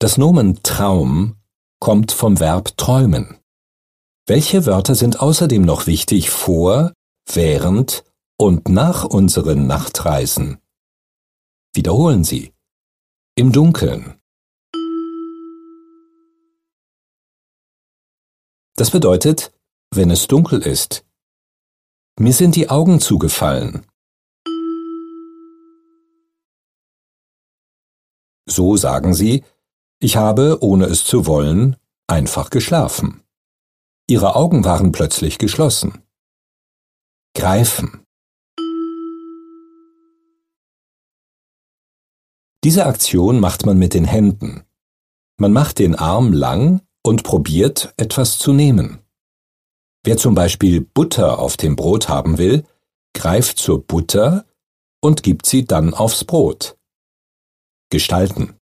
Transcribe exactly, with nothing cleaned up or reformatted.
Das Nomen Traum kommt vom Verb träumen. Welche Wörter sind außerdem noch wichtig vor, während und nach unseren Nachtreisen? Wiederholen Sie. Im Dunkeln. Das bedeutet, wenn es dunkel ist. Mir sind die Augen zugefallen. So sagen Sie, ich habe, ohne es zu wollen, einfach geschlafen. Ihre Augen waren plötzlich geschlossen. Greifen. Diese Aktion macht man mit den Händen. Man macht den Arm lang und probiert, etwas zu nehmen. Wer zum Beispiel Butter auf dem Brot haben will, greift zur Butter und gibt sie dann aufs Brot. Gestalten.